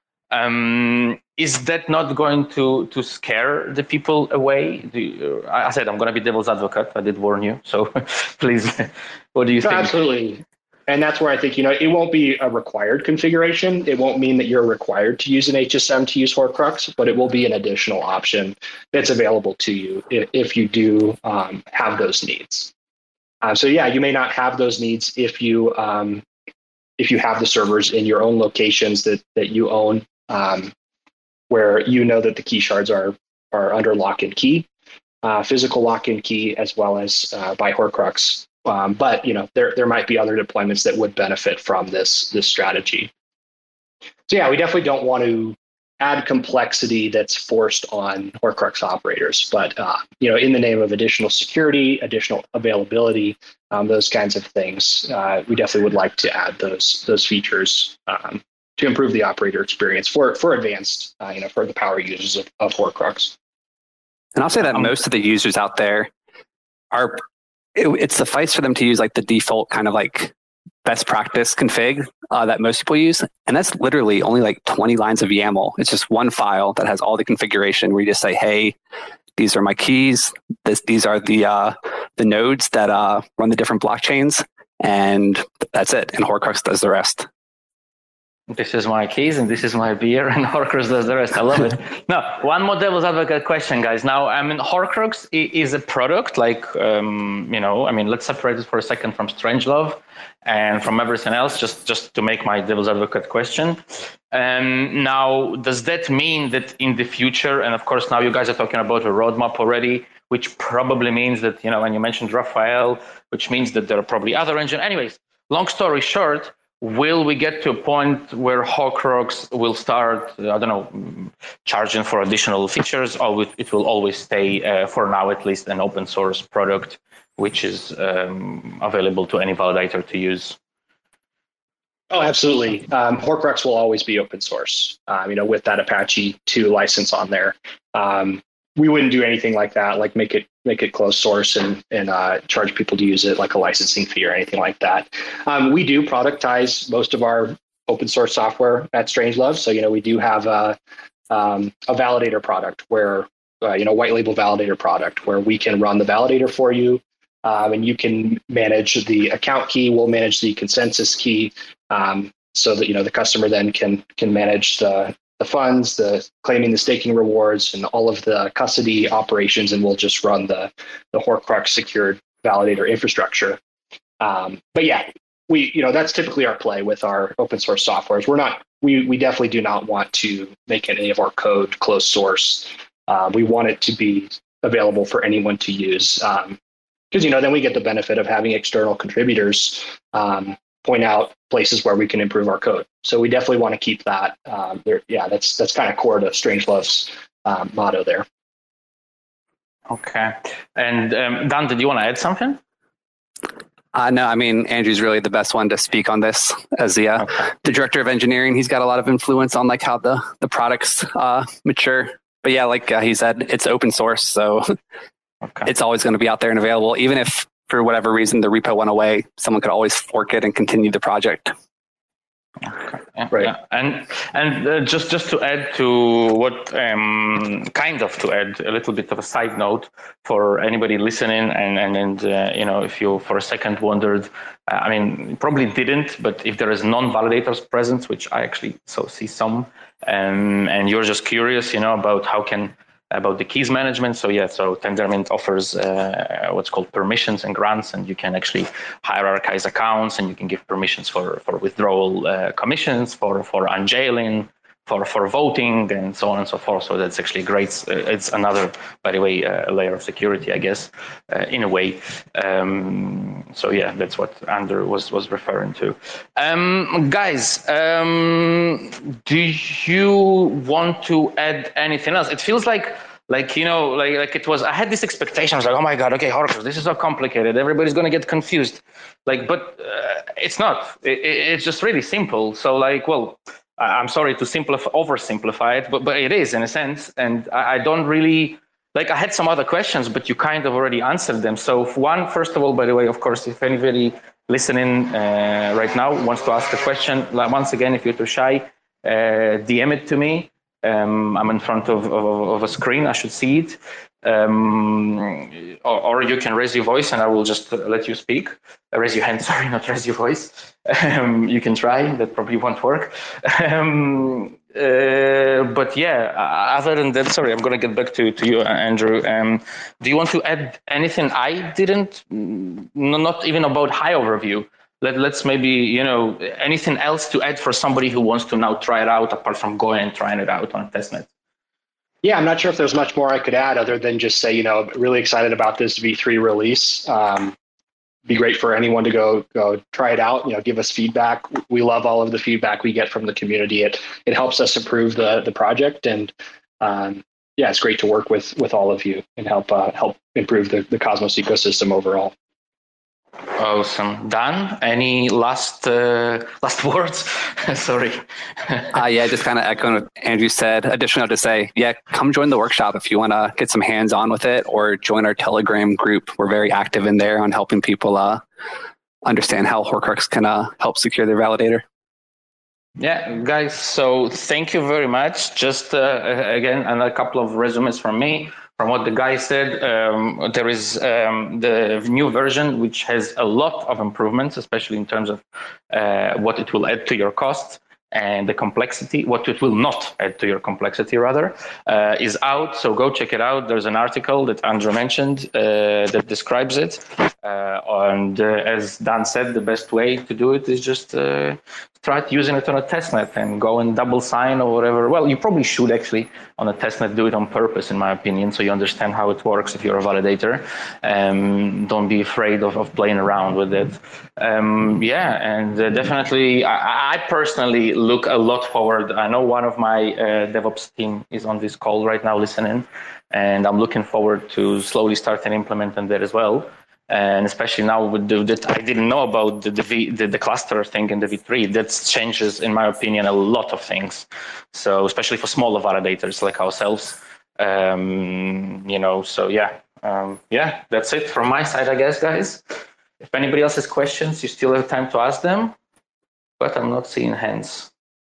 Um, is that not going to to scare the people away? Do you, I said I'm gonna be devil's advocate. I did warn you, so please, what do you no, think? Absolutely. And that's where I think, you know, it won't be a required configuration. It won't mean that you're required to use an H S M to use Horcrux, but it will be an additional option that's available to you if, if you do um, have those needs. Uh, so yeah, you may not have those needs if you um, if you have the servers in your own locations that that you own, um, where you know that the key shards are are under lock and key, uh, physical lock and key, as well as uh, by Horcrux. Um, but you know, there there might be other deployments that would benefit from this this strategy. So yeah, we definitely don't want to add complexity that's forced on Horcrux operators. But uh, you know, in the name of additional security, additional availability, um, those kinds of things, uh, we definitely would like to add those those features um, to improve the operator experience for for advanced, uh, you know, for the power users of, of Horcrux. And I'll say that Um, most of the users out there are. It, it suffice for them to use like the default kind of like best practice config uh, that most people use. And that's literally only like twenty lines of YAML. It's just one file that has all the configuration where you just say, hey, these are my keys. This, these are the uh, the nodes that uh, run the different blockchains. And that's it. And Horcrux does the rest. This is my keys and this is my beer, and Horcrux does the rest. I love it. Now, one more devil's advocate question, guys. Now, I mean, Horcrux is a product like, um, you know, I mean, let's separate it for a second from Strangelove and from everything else, just, just to make my devil's advocate question. Um, now, does that mean that in the future, and of course, now you guys are talking about a roadmap already, which probably means that, you know, when you mentioned Raphael, which means that there are probably other engines. Anyways, long story short, will we get to a point where Horcrux will start, I don't know, charging for additional features, or it will always stay, uh, for now at least, an open source product, which is um, available to any validator to use? Oh, absolutely. Um, Horcrux will always be open source, um, you know, with that Apache two license on there. Um, we wouldn't do anything like that, like make it make it closed source and and uh, charge people to use it like a licensing fee or anything like that. Um, we do productize most of our open source software at Strangelove. So, you know, we do have a, um, a validator product where, uh, you know, white label validator product where we can run the validator for you. Um, and you can manage the account key. We'll manage the consensus key, um, so that, you know, the customer then can can manage the the funds, the claiming the staking rewards, and all of the custody operations, and we'll just run the the Horcrux secured validator infrastructure. Um, but yeah, we you know that's typically our play with our open source softwares. We're not we we definitely do not want to make any of our code closed source. Uh, we want it to be available for anyone to use. Um, because, you know, then we get the benefit of having external contributors um, point out places where we can improve our code. So we definitely want to keep that. Um, there, yeah, that's that's kind of core to Strangelove's um, motto there. Okay. And um, Dan, did you want to add something? Uh, no, I mean, Andrew's really the best one to speak on this as the, uh, okay. the director of engineering. He's got a lot of influence on like how the, the products uh, mature. But yeah, like uh, he said, it's open source. So okay. it's always going to be out there and available. Even if for whatever reason the repo went away, someone could always fork it and continue the project. Okay. Yeah, right. Yeah. And and uh, just just to add to what um, kind of to add a little bit of a side note for anybody listening, and and, and uh, you know, if you for a second wondered, uh, I mean, probably didn't, but if there is non-validators present, which I actually so see some, um, and you're just curious, you know, about how can about the keys management. So yeah, so Tendermint offers uh, what's called permissions and grants, and you can actually hierarchize accounts, and you can give permissions for for withdrawal uh, commissions, for for unjailing, for for voting, and so on and so forth. So that's actually great. It's another, by the way, uh, layer of security, I guess, uh, in a way. Um, so yeah, that's what Andrew was was referring to. Um, guys, um, do you want to add anything else? It feels like. Like, you know, like like it was, I had this expectation. I was like, oh my God, okay, Horcrux, this is so complicated. Everybody's going to get confused. Like, but uh, it's not. It, it's just really simple. So like, well, I'm sorry to simplify, oversimplify it, but but it is in a sense. And I, I don't really, like I had some other questions, but you kind of already answered them. So one, first of all, by the way, of course, if anybody listening uh, right now wants to ask a question, like, once again, if you're too shy, uh, D M it to me. Um, I'm in front of, of, of a screen. I should see it. Um, or, or you can raise your voice and I will just let you speak. Uh, raise your hand, sorry, not raise your voice. Um, you can try. That probably won't work. Um, uh, but yeah, other than that, sorry, I'm going to get back to, to you, Andrew. Um, do you want to add anything I didn't? No, not even about high overview. Let, let's maybe, you know, anything else to add for somebody who wants to now try it out, apart from going and trying it out on a testnet? Yeah, I'm not sure if there's much more I could add other than just say, you know, really excited about this V three release. Um, be great for anyone to go go try it out, you know, give us feedback. We love all of the feedback we get from the community. It it helps us improve the the project. And um, yeah, it's great to work with with all of you and help uh, help improve the, the Cosmos ecosystem overall. Awesome. Dan, any last uh, last words? Sorry. uh, yeah, just kind of echoing what Andrew said. Additional to say, yeah, come join the workshop if you want to get some hands-on with it, or join our Telegram group. We're very active in there on helping people uh, understand how Horcrux can uh, help secure their validator. Yeah, guys, so thank you very much. Just, uh, again, and a couple of resumes from me. From what the guy said, um, there is um, the new version, which has a lot of improvements, especially in terms of uh, what it will add to your costs and the complexity, what it will not add to your complexity, rather, uh, is out. So go check it out. There's an article that Andrew mentioned uh, that describes it. Uh, and uh, as Dan said, the best way to do it is just uh, try using it on a testnet and go and double sign or whatever. Well, you probably should actually on a testnet do it on purpose, in my opinion, so you understand how it works if you're a validator. Um, don't be afraid of, of playing around with it. Um, yeah, and uh, definitely, I, I personally look a lot forward. I know one of my uh, DevOps team is on this call right now listening, and I'm looking forward to slowly starting implementing that as well. And especially now with the, that I didn't know about the the, v, the the cluster thing in the V three, that changes, in my opinion, a lot of things. So especially for smaller validators like ourselves, um, you know. So yeah, um, yeah, that's it from my side, I guess, guys. If anybody else has questions, you still have time to ask them, but I'm not seeing hands.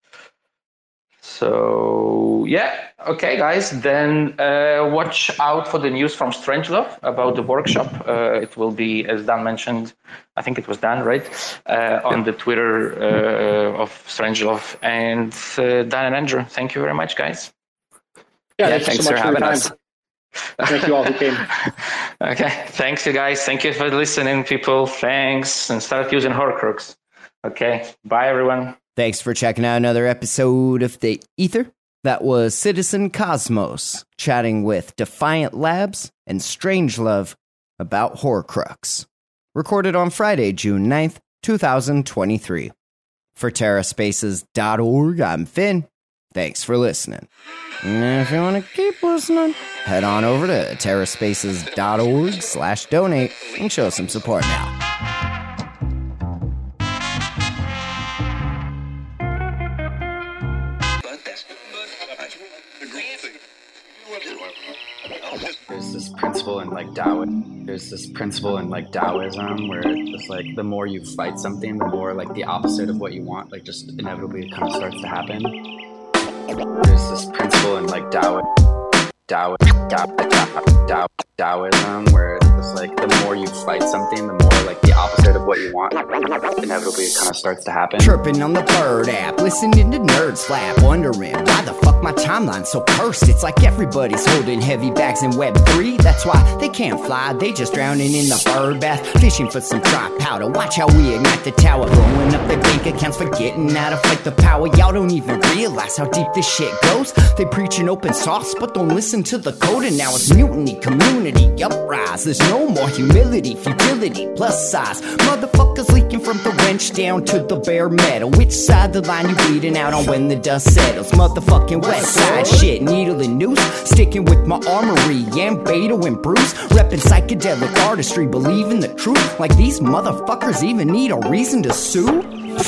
So yeah, okay, guys. Then uh, watch out for the news from Strangelove about the workshop. Uh, it will be, as Dan mentioned, I think it was Dan, right? Uh, on the Twitter uh, of Strangelove. And uh, Dan and Andrew, thank you very much, guys. Yeah, yeah thanks so much for having us. Thank you all who came. Okay, thanks, you guys. Thank you for listening, people. Thanks, and start using Horcrux. Okay, bye, everyone. Thanks for checking out another episode of The Ether. That was Citizen Cosmos chatting with Defiant Labs and Strangelove about Horcrux. Recorded on Friday, June ninth, twenty twenty-three. For TerraSpaces dot org, I'm Finn. Thanks for listening. And if you want to keep listening, head on over to TerraSpaces dot org slash donate and show some support now. There's this principle in like Taoism. There's this principle in like Taoism where it's like the more you fight something, the more like the opposite of what you want, like just inevitably kind of starts to happen. There's this principle in like Taoism. Tao, Tao, Tao, Tao, Taoism, where it's like the more you fight something, the more like the opposite of what you want, inevitably it kind of starts to happen. Chirping on the Bird app, listening to nerds flap, wondering why the fuck my timeline's so cursed. It's like everybody's holding heavy bags in Web three. That's why they can't fly, they just drowning in the bird bath, fishing for some dry powder. Watch how we ignite the tower, blowing up their bank accounts, forgetting how to fight the power. Y'all don't even realize how deep this shit goes. They preaching open source, but don't listen to the code, and now it's mutiny, community, uprise. There's no more humility, futility, plus size. Motherfuckers leaking from the wrench down to the bare metal. Which side the line you bleeding out on when the dust settles? Motherfucking west side shit, needle and noose. Sticking with my armory, and Beto and Bruce. Reppin' psychedelic artistry, believing the truth. Like these motherfuckers even need a reason to sue?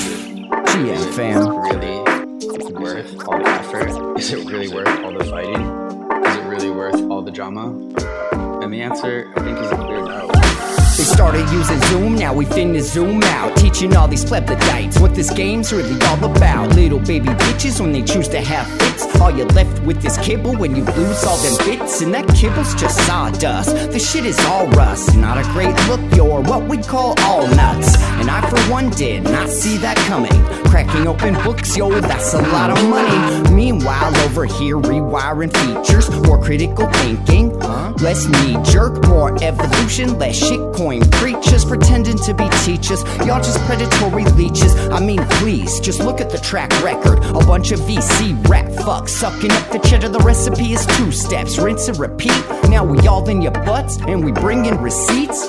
G M fam. Really worth all the effort? Is it really worth all the fighting? Is it really worth all the drama? And the answer, I think, is a clear no. They started using Zoom, now we finna zoom out, teaching all these plebiscites what this game's really all about. Little baby bitches when they choose to have fits. All you're left with is kibble when you lose all them bits, and that kibble's just sawdust. The shit is all rust, not a great look, you're what we call all nuts. And I for one did not see that coming. Cracking open books, yo, that's a lot of money. Meanwhile, over here rewiring features, more critical thinking, huh? Less knee-jerk, more evolution, less shitcoin preachers pretending to be teachers. Y'all just predatory leeches. I mean, please, just look at the track record. A bunch of V C rap fucks sucking up the cheddar. The recipe is two steps, rinse and repeat. Now we all in your butts and we bring in receipts.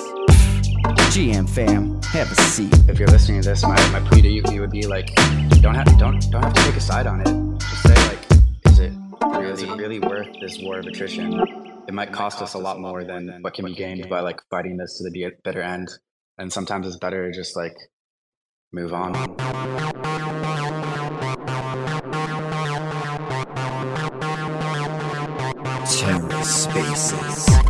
G M fam, have a seat. If you're listening to this, my, my plea to you would be like, don't have don't don't have to take a side on it. Just say like, is it really, is it really worth this war of attrition? It might cost us a lot more than what can be gained by like fighting this to the bitter end. And sometimes it's better to just like move on. TerraSpaces.